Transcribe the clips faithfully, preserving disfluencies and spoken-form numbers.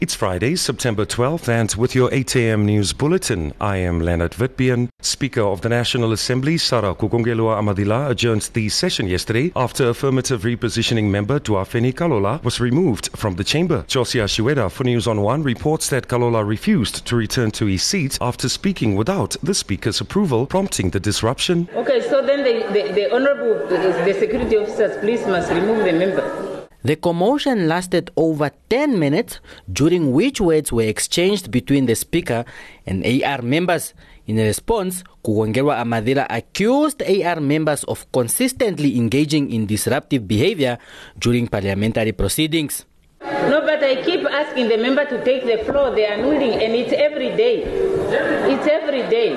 It's Friday, September twelfth, and with your eight a.m. news bulletin, I am Leonard Witbian. Speaker of the National Assembly, Sarah Kugongelwa Amadila, adjourned the session yesterday after affirmative repositioning member Duafeni Kalola was removed from the chamber. Josia Shiweda for News on One reports that Kalola refused to return to his seat after speaking without the speaker's approval, prompting the disruption. Okay, so then the, the, the honorable, the, the security officers, please must remove the member. The commotion lasted over ten minutes, during which words were exchanged between the speaker and A R members. In response, Kugongelwa Amadila accused A R members of consistently engaging in disruptive behavior during parliamentary proceedings. No, but I keep asking the member to take the floor. They are nodding, and it's every day. It's every day,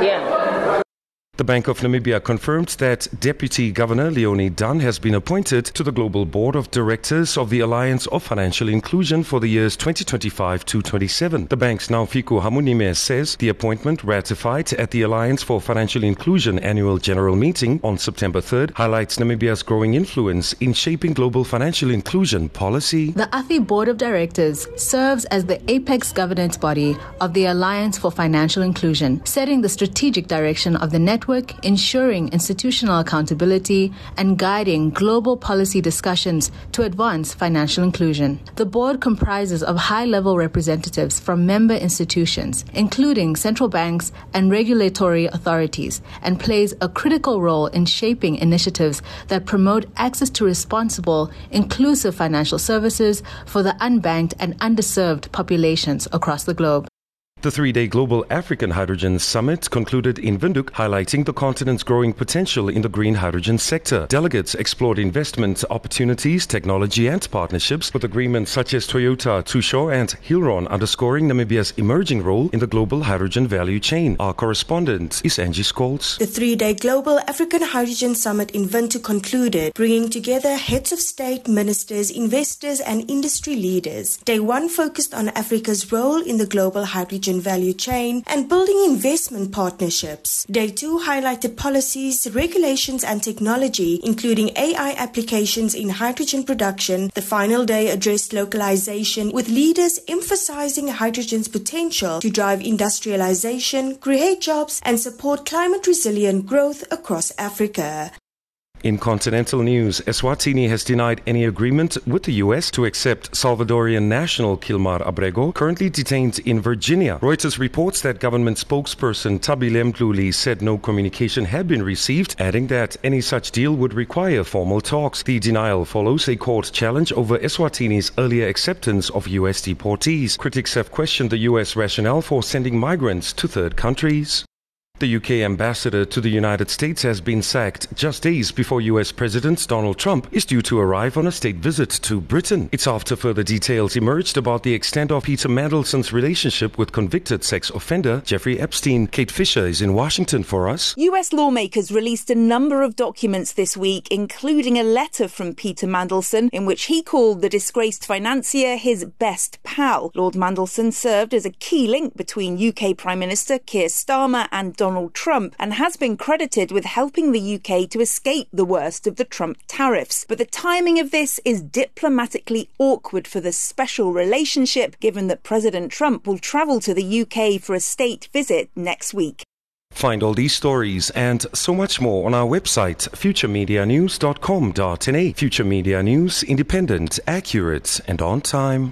yeah. The Bank of Namibia confirmed that Deputy Governor Leonie Dunn has been appointed to the Global Board of Directors of the Alliance of Financial Inclusion for the years twenty twenty-five to twenty-seven. The bank's Naufiko Hamunime says the appointment, ratified at the Alliance for Financial Inclusion annual general meeting on September third, highlights Namibia's growing influence in shaping global financial inclusion policy. The A F I Board of Directors serves as the apex governance body of the Alliance for Financial Inclusion, setting the strategic direction of the network, ensuring institutional accountability, and guiding global policy discussions to advance financial inclusion. The board comprises of high-level representatives from member institutions, including central banks and regulatory authorities, and plays a critical role in shaping initiatives that promote access to responsible, inclusive financial services for the unbanked and underserved populations across the globe. The three-day Global African Hydrogen Summit concluded in Windhoek, highlighting the continent's growing potential in the green hydrogen sector. Delegates explored investment opportunities, technology and partnerships, with agreements such as Toyota, Tusho and Hilron underscoring Namibia's emerging role in the global hydrogen value chain. Our correspondent is Angie Scholz. The three-day Global African Hydrogen Summit in Windhoek concluded, bringing together heads of state, ministers, investors and industry leaders. Day one focused on Africa's role in the global hydrogen value chain and building investment partnerships. Day two highlighted policies, regulations and technology, including A I applications in hydrogen production. The final day addressed localization, with leaders emphasizing hydrogen's potential to drive industrialization, create jobs and support climate resilient growth across Africa. In continental news, Eswatini has denied any agreement with the U S to accept Salvadorian national Kilmar Abrego, currently detained in Virginia. Reuters reports that government spokesperson Tabile Mhluli said no communication had been received, adding that any such deal would require formal talks. The denial follows a court challenge over Eswatini's earlier acceptance of U S deportees. Critics have questioned the U S rationale for sending migrants to third countries. The U K ambassador to the United States has been sacked just days before U S President Donald Trump is due to arrive on a state visit to Britain. It's after further details emerged about the extent of Peter Mandelson's relationship with convicted sex offender Jeffrey Epstein. Kate Fisher is in Washington for us. U S lawmakers released a number of documents this week, including a letter from Peter Mandelson in which he called the disgraced financier his best pal. Lord Mandelson served as a key link between U K Prime Minister Keir Starmer and Donald Trump and has been credited with helping the U K to escape the worst of the Trump tariffs. But the timing of this is diplomatically awkward for the special relationship, given that President Trump will travel to the U K for a state visit next week. Find all these stories and so much more on our website, future media news dot com dot n a. Future Media News, independent, accurate and on time.